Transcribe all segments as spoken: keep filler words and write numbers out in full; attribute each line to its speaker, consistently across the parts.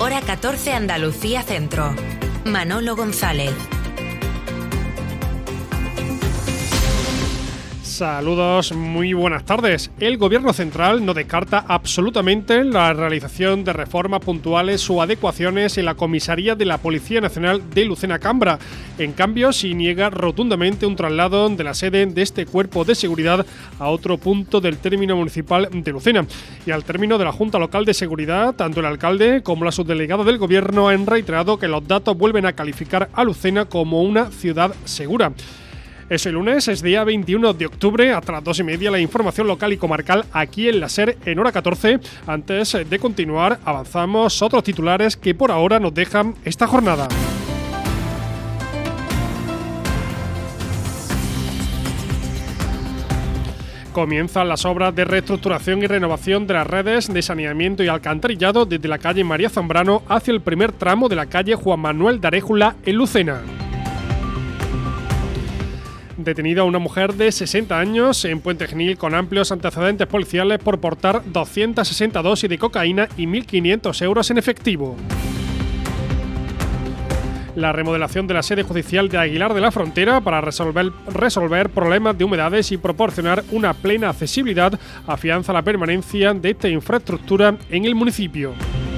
Speaker 1: Hora catorce Andalucía Centro. Manolo González.
Speaker 2: Saludos, muy buenas tardes. El Gobierno central no descarta absolutamente la realización de reformas puntuales o adecuaciones en la comisaría de la Policía Nacional de Lucena Cambra. En cambio, sí niega rotundamente un traslado de la sede de este cuerpo de seguridad a otro punto del término municipal de Lucena. Y al término de la Junta Local de Seguridad, tanto el alcalde como la subdelegada del Gobierno han reiterado que los datos vuelven a calificar a Lucena como una ciudad segura. Ese lunes es día veintiuno de octubre, hasta las dos y media, la información local y comarcal aquí en la SER en hora catorce. Antes de continuar, avanzamos otros titulares que por ahora nos dejan esta jornada. Comienzan las obras de reestructuración y renovación de las redes de saneamiento y alcantarillado desde la calle María Zambrano hacia el primer tramo de la calle Juan Manuel de Aréjula en Lucena. Detenida una mujer de sesenta años en Puente Genil con amplios antecedentes policiales por portar doscientas sesenta dosis de cocaína y mil quinientos euros en efectivo. La remodelación de la sede judicial de Aguilar de la Frontera para resolver, resolver problemas de humedades y proporcionar una plena accesibilidad afianza la permanencia de esta infraestructura en el municipio.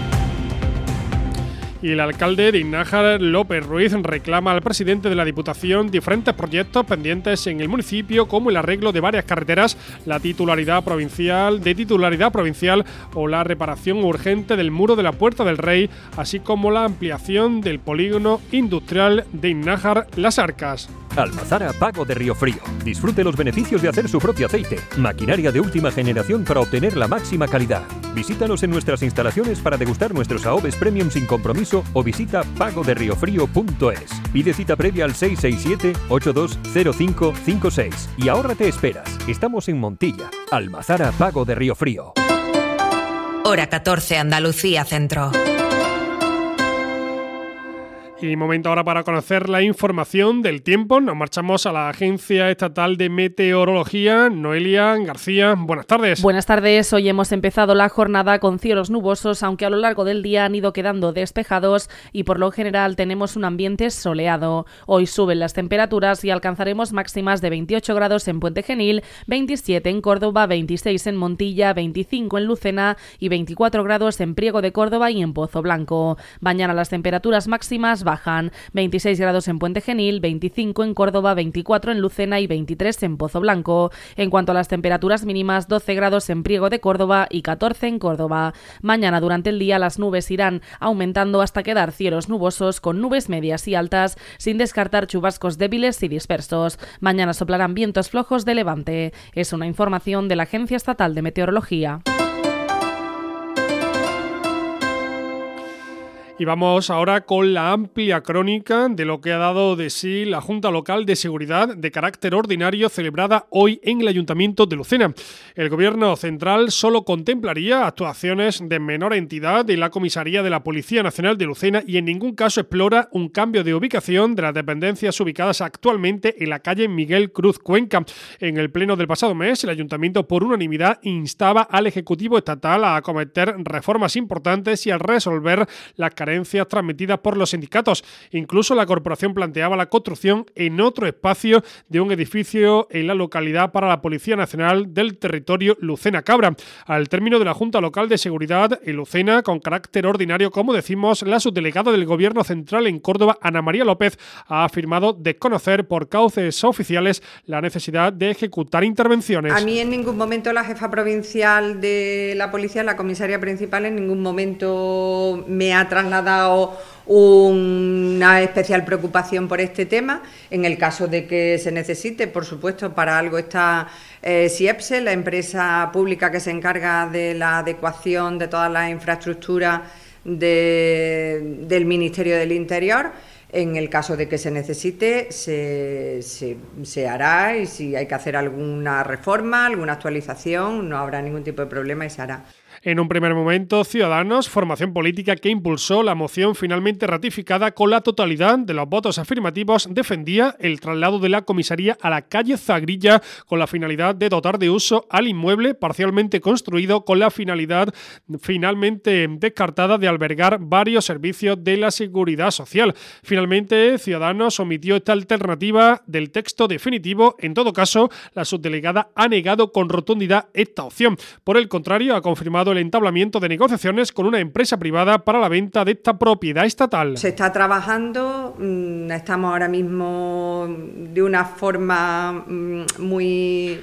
Speaker 2: Y el alcalde de Innájar, López Ruiz, reclama al presidente de la Diputación diferentes proyectos pendientes en el municipio, como el arreglo de varias carreteras, la titularidad provincial, de titularidad provincial o la reparación urgente del muro de la Puerta del Rey, así como la ampliación del polígono industrial de Innájar Las Arcas.
Speaker 3: Almazara Pago de Río Frío. Disfrute los beneficios de hacer su propio aceite. Maquinaria de última generación para obtener la máxima calidad. Visítanos en nuestras instalaciones para degustar nuestros aoves premium sin compromiso o visita pago de río frío punto es. Pide cita previa al seis seis siete, ocho dos cero cinco cinco seis y ahórrate esperas. Estamos en Montilla. Almazara Pago de Río Frío.
Speaker 1: Hora catorce Andalucía Centro.
Speaker 2: Y momento ahora para conocer la información del tiempo. Nos marchamos a la Agencia Estatal de Meteorología. Noelia García, buenas tardes.
Speaker 4: Buenas tardes. Hoy hemos empezado la jornada con cielos nubosos, aunque a lo largo del día han ido quedando despejados y por lo general tenemos un ambiente soleado. Hoy suben las temperaturas y alcanzaremos máximas de veintiocho grados en Puente Genil, veintisiete en Córdoba, veintiséis en Montilla, veinticinco en Lucena y veinticuatro grados en Priego de Córdoba y en Pozo Blanco. Mañana las temperaturas máximas bajan, veintiséis grados en Puente Genil, veinticinco en Córdoba, veinticuatro en Lucena y veintitrés en Pozo Blanco. En cuanto a las temperaturas mínimas, doce grados en Priego de Córdoba y catorce en Córdoba. Mañana durante el día las nubes irán aumentando hasta quedar cielos nubosos con nubes medias y altas, sin descartar chubascos débiles y dispersos. Mañana soplarán vientos flojos de levante. Es una información de la Agencia Estatal de Meteorología.
Speaker 2: Y vamos ahora con la amplia crónica de lo que ha dado de sí la Junta Local de Seguridad de carácter ordinario celebrada hoy en el Ayuntamiento de Lucena. El Gobierno central solo contemplaría actuaciones de menor entidad en la comisaría de la Policía Nacional de Lucena y en ningún caso explora un cambio de ubicación de las dependencias ubicadas actualmente en la calle Miguel Cruz Cuenca. En el pleno del pasado mes, el Ayuntamiento por unanimidad instaba al Ejecutivo Estatal a acometer reformas importantes y a resolver las carencias transmitidas por los sindicatos. Incluso la corporación planteaba la construcción en otro espacio de un edificio en la localidad para la Policía Nacional del territorio Lucena Cabra. Al término de la Junta Local de Seguridad en Lucena, con carácter ordinario, como decimos, la subdelegada del Gobierno Central en Córdoba, Ana María López, ha afirmado desconocer por cauces oficiales la necesidad de ejecutar intervenciones.
Speaker 5: A mí en ningún momento la jefa provincial de la policía, la comisaria principal, en ningún momento me ha trasladado dado una especial preocupación por este tema. En el caso de que se necesite, por supuesto, para algo está eh, SIEPSE, la empresa pública que se encarga de la adecuación de todas las infraestructuras de, del Ministerio del Interior. En el caso de que se necesite, se, se, se hará, y si hay que hacer alguna reforma, alguna actualización, no habrá ningún tipo de problema y se hará.
Speaker 2: En un primer momento, Ciudadanos, formación política que impulsó la moción finalmente ratificada con la totalidad de los votos afirmativos, defendía el traslado de la comisaría a la calle Zagrilla con la finalidad de dotar de uso al inmueble parcialmente construido con la finalidad finalmente descartada de albergar varios servicios de la seguridad social. Finalmente, Ciudadanos omitió esta alternativa del texto definitivo. En todo caso, la subdelegada ha negado con rotundidad esta opción. Por el contrario, ha confirmado el entablamiento de negociaciones con una empresa privada para la venta de esta propiedad estatal.
Speaker 5: Se está trabajando, estamos ahora mismo de una forma muy...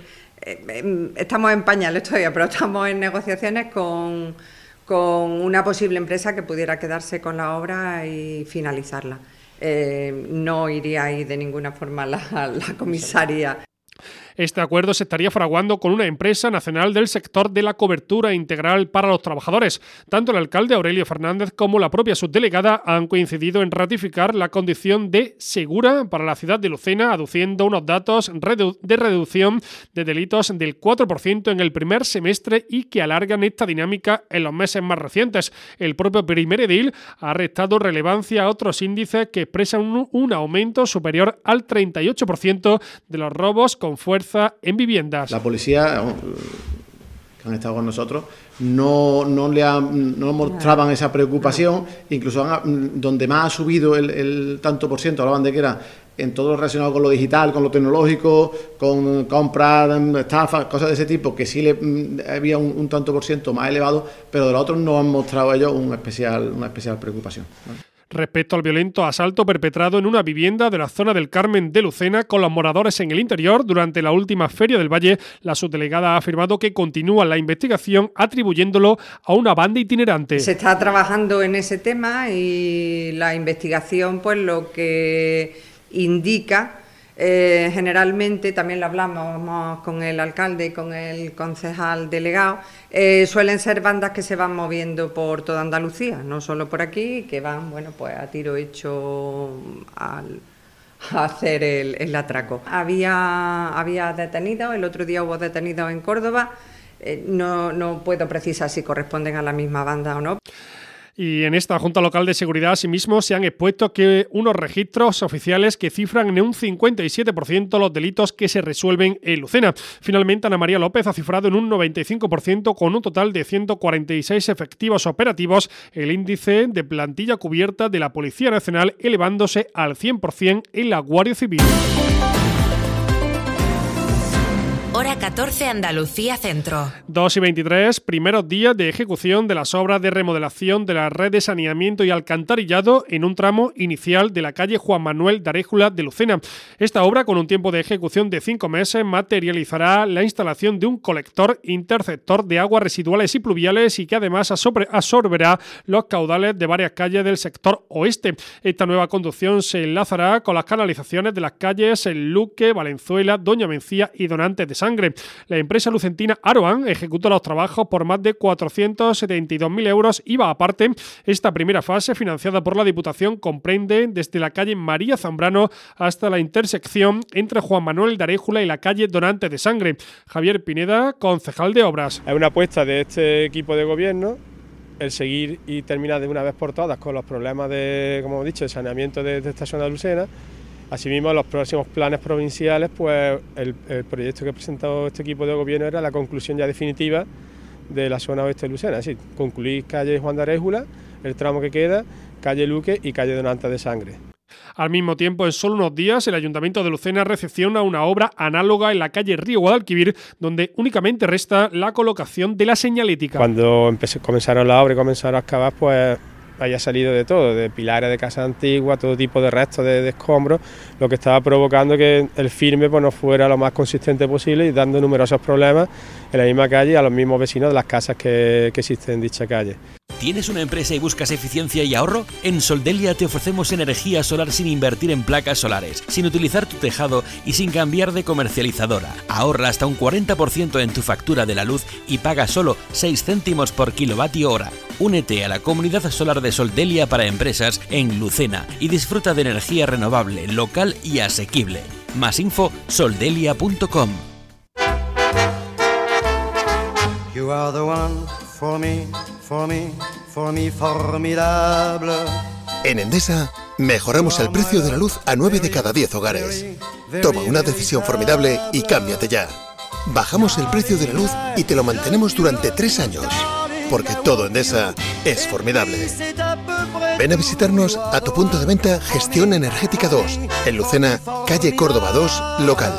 Speaker 5: Estamos en pañales todavía, pero estamos en negociaciones con, con una posible empresa que pudiera quedarse con la obra y finalizarla. Eh, no iría ahí de ninguna forma la, la comisaría.
Speaker 2: Este acuerdo se estaría fraguando con una empresa nacional del sector de la cobertura integral para los trabajadores. Tanto el alcalde Aurelio Fernández como la propia subdelegada han coincidido en ratificar la condición de segura para la ciudad de Lucena, aduciendo unos datos de reducción de delitos del cuatro por ciento en el primer semestre y que alargan esta dinámica en los meses más recientes. El propio primer edil ha restado relevancia a otros índices que expresan un, un aumento superior al treinta y ocho por ciento de los robos con fuerza en viviendas.
Speaker 6: La policía, que han estado con nosotros, no, no, le han, no mostraban esa preocupación, incluso han, donde más ha subido el, el tanto por ciento, hablaban de que era en todo lo relacionado con lo digital, con lo tecnológico, con compras, estafas, cosas de ese tipo, que sí le, había un, un tanto por ciento más elevado, pero de los otros no han mostrado ellos un especial, una especial preocupación, ¿no?
Speaker 2: Respecto al violento asalto perpetrado en una vivienda de la zona del Carmen de Lucena con los moradores en el interior durante la última Feria del Valle, la subdelegada ha afirmado que continúa la investigación atribuyéndolo a una banda itinerante.
Speaker 5: Se está trabajando en ese tema y la investigación, pues lo que indica, eh, generalmente, también lo hablamos con el alcalde y con el concejal delegado, eh, suelen ser bandas que se van moviendo por toda Andalucía, no solo por aquí, que van, bueno, pues a tiro hecho al, a hacer el, el atraco. Había, había detenidos, el otro día hubo detenidos en Córdoba, eh, no, no puedo precisar si corresponden a la misma banda o no.
Speaker 2: Y en esta Junta Local de Seguridad, asimismo, se han expuesto que unos registros oficiales que cifran en un cincuenta y siete por ciento los delitos que se resuelven en Lucena. Finalmente, Ana María López ha cifrado en un noventa y cinco por ciento con un total de ciento cuarenta y seis efectivos operativos el índice de plantilla cubierta de la Policía Nacional, elevándose al cien por ciento en la Guardia Civil.
Speaker 1: Hora catorce, Andalucía Centro.
Speaker 2: dos y veintitrés, primeros días de ejecución de las obras de remodelación de la red de saneamiento y alcantarillado en un tramo inicial de la calle Juan Manuel de Aréjula de Lucena. Esta obra, con un tiempo de ejecución de cinco meses, materializará la instalación de un colector interceptor de aguas residuales y pluviales y que además absorberá los caudales de varias calles del sector oeste. Esta nueva conducción se enlazará con las canalizaciones de las calles El Luque, Valenzuela, Doña Mencía y Donantes de Sangre. La empresa lucentina Aroan ejecuta los trabajos por más de cuatrocientos setenta y dos mil euros I V A aparte. Esta primera fase, financiada por la Diputación, comprende desde la calle María Zambrano hasta la intersección entre Juan Manuel de Aréjula y la calle Donantes de Sangre. Javier Pineda, concejal de Obras.
Speaker 7: Es una apuesta de este equipo de gobierno el seguir y terminar de una vez por todas con los problemas de, como hemos dicho, de saneamiento de, de esta zona de Lucena. Asimismo, los próximos planes provinciales, pues el, el proyecto que ha presentado este equipo de gobierno era la conclusión ya definitiva de la zona oeste de Lucena, es decir, concluir calle Juan de Aréjula, el tramo que queda, calle Luque y calle Donantes de Sangre.
Speaker 2: Al mismo tiempo, en solo unos días, el Ayuntamiento de Lucena recepciona una obra análoga en la calle Río Guadalquivir, donde únicamente resta la colocación de la señalética.
Speaker 7: Cuando empecé, comenzaron la obra y comenzaron a excavar, pues haya salido de todo, de pilares de casas antiguas, todo tipo de restos de, de escombros, lo que estaba provocando que el firme pues, no fuera lo más consistente posible y dando numerosos problemas en la misma calle a los mismos vecinos de las casas que, que existen en dicha calle.
Speaker 8: ¿Tienes una empresa y buscas eficiencia y ahorro? En Soldelia te ofrecemos energía solar sin invertir en placas solares, sin utilizar tu tejado y sin cambiar de comercializadora. Ahorra hasta un cuarenta por ciento en tu factura de la luz y paga solo seis céntimos por kilovatio hora. Únete a la comunidad solar de Soldelia para empresas en Lucena y disfruta de energía renovable, local y asequible. Más info, soldelia punto com.
Speaker 9: You are the one for me, for me, for me, formidable.
Speaker 10: En Endesa, mejoramos el precio de la luz a nueve de cada diez hogares. Toma una decisión formidable y cámbiate ya. Bajamos el precio de la luz y te lo mantenemos durante tres años. Porque todo Endesa es formidable. Ven a visitarnos a tu punto de venta Gestión Energética dos, en Lucena, calle Córdoba dos, local.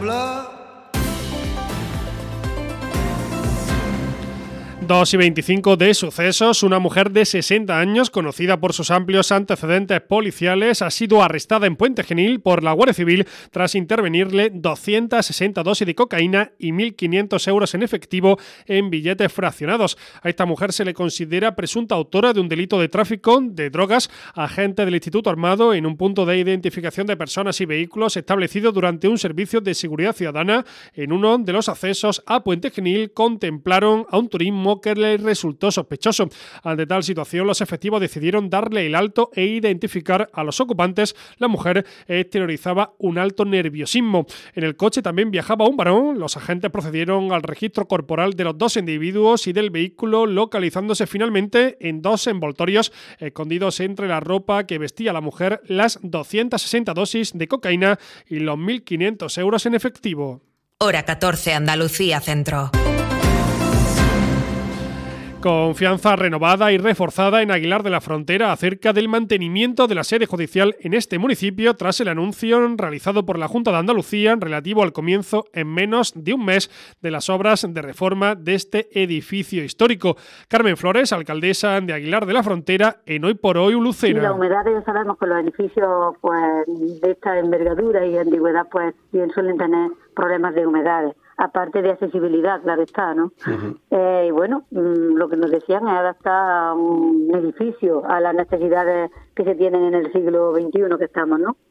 Speaker 2: dos y veinticinco de sucesos. Una mujer de sesenta años, conocida por sus amplios antecedentes policiales, ha sido arrestada en Puente Genil por la Guardia Civil tras intervenirle doscientas sesenta dosis de cocaína y mil quinientos euros en efectivo en billetes fraccionados. A esta mujer se le considera presunta autora de un delito de tráfico de drogas. Agentes del Instituto Armado, en un punto de identificación de personas y vehículos establecido durante un servicio de seguridad ciudadana en uno de los accesos a Puente Genil, contemplaron a un turismo que le resultó sospechoso. Ante tal situación, los efectivos decidieron darle el alto e identificar a los ocupantes. La mujer exteriorizaba un alto nerviosismo. En el coche también viajaba un varón. Los agentes procedieron al registro corporal de los dos individuos y del vehículo, localizándose finalmente en dos envoltorios escondidos entre la ropa que vestía la mujer las doscientas sesenta dosis de cocaína y los mil quinientos euros en efectivo.
Speaker 1: Hora catorce, Andalucía Centro.
Speaker 2: Confianza renovada y reforzada en Aguilar de la Frontera acerca del mantenimiento de la sede judicial en este municipio tras el anuncio realizado por la Junta de Andalucía relativo al comienzo en menos de un mes de las obras de reforma de este edificio histórico. Carmen Flores, alcaldesa de Aguilar de la Frontera, en Hoy por Hoy Lucena.
Speaker 11: Y la humedad, ya sabemos que los edificios pues de esta envergadura y antigüedad pues bien suelen tener problemas de humedades. Aparte de accesibilidad, claro está, ¿no? Uh-huh. Eh, y bueno, mmm, lo que nos decían es adaptar un edificio a las necesidades que se tienen en el siglo veintiuno que estamos, ¿no?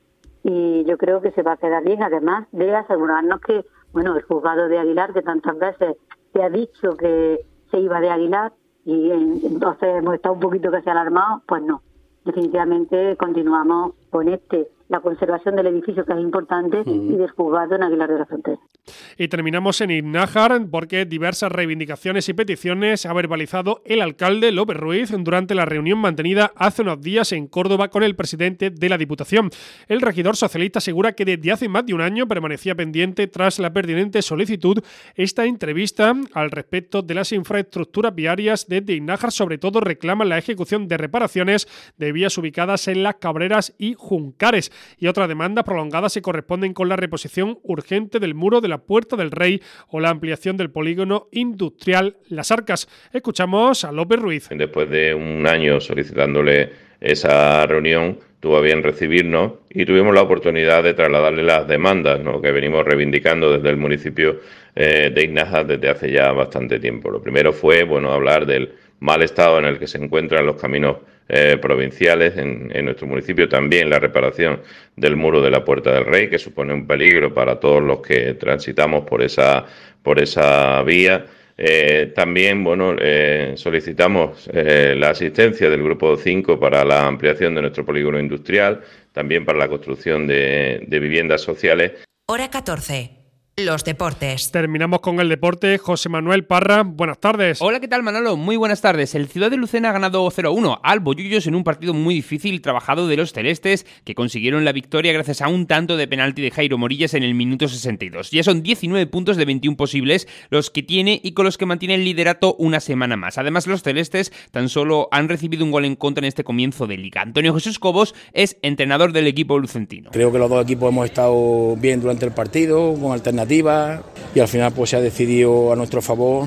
Speaker 11: Y yo creo que se va a quedar bien, además de asegurarnos que, bueno, el juzgado de Aguilar, que tantas veces se ha dicho que se iba de Aguilar, y entonces hemos estado un poquito casi alarmados, pues no. Definitivamente continuamos con este, la conservación del edificio, que es importante, uh-huh. y del juzgado en Aguilar de la Frontera.
Speaker 2: Y terminamos en Iznájar, porque diversas reivindicaciones y peticiones ha verbalizado el alcalde López Ruiz durante la reunión mantenida hace unos días en Córdoba con el presidente de la Diputación. El regidor socialista asegura que desde hace más de un año permanecía pendiente, tras la pertinente solicitud, esta entrevista al respecto de las infraestructuras viarias desde Iznájar. Sobre todo reclaman la ejecución de reparaciones de vías ubicadas en Las Cabreras y Juncares, y otras demandas prolongadas se corresponden con la reposición urgente del muro de la Puerta del Rey o la ampliación del polígono industrial Las Arcas. Escuchamos a López Ruiz.
Speaker 12: Después de un año solicitándole esa reunión, tuvo a bien recibirnos y tuvimos la oportunidad de trasladarle las demandas, ¿no?, que venimos reivindicando desde el municipio eh, de Iznájar desde hace ya bastante tiempo. Lo primero fue, bueno, hablar del mal estado en el que se encuentran los caminos eh, provinciales en, en nuestro municipio, también la reparación del muro de la Puerta del Rey, que supone un peligro para todos los que transitamos por esa, por esa vía. Eh, también, bueno, eh, solicitamos eh, la asistencia del Grupo cinco para la ampliación de nuestro polígono industrial, también para la construcción de, de viviendas sociales.
Speaker 1: Hora catorce. Los deportes.
Speaker 2: Terminamos con el deporte. José Manuel Parra, buenas tardes.
Speaker 13: Hola, ¿qué tal, Manolo? Muy buenas tardes. El Ciudad de Lucena ha ganado cero a uno al Bollullos en un partido muy difícil y trabajado de los celestes, que consiguieron la victoria gracias a un tanto de penalti de Jairo Morillas en el minuto sesenta y dos. Ya son diecinueve puntos de veintiuno posibles los que tiene y con los que mantiene el liderato una semana más. Además, los celestes tan solo han recibido un gol en contra en este comienzo de liga. Antonio Jesús Cobos es entrenador del equipo lucentino.
Speaker 14: Creo que los dos equipos hemos estado bien durante el partido, con alternativas, y al final pues se ha decidido a nuestro favor,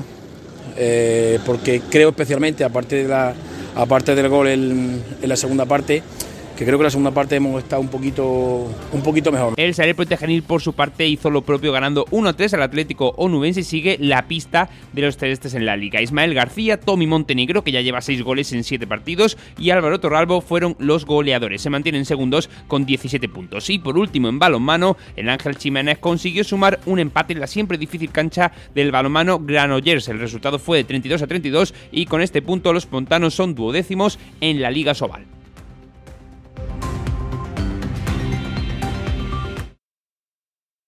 Speaker 14: eh, porque creo especialmente, aparte de la aparte del gol en, en la segunda parte, que creo que la segunda parte hemos estado un poquito, un poquito mejor.
Speaker 13: El Sareb Puentegenil, por su parte, hizo lo propio ganando uno a tres al Atlético Onubense y sigue la pista de los celestes en la Liga. Ismael García, Tommy Montenegro, que ya lleva seis goles en siete partidos, y Álvaro Torralbo fueron los goleadores. Se mantienen segundos con diecisiete puntos. Y por último, en balonmano, el Ángel Ximénez consiguió sumar un empate en la siempre difícil cancha del balonmano Granollers. El resultado fue de treinta y dos a treinta y dos y con este punto los pontanos son duodécimos en la Liga Sobal.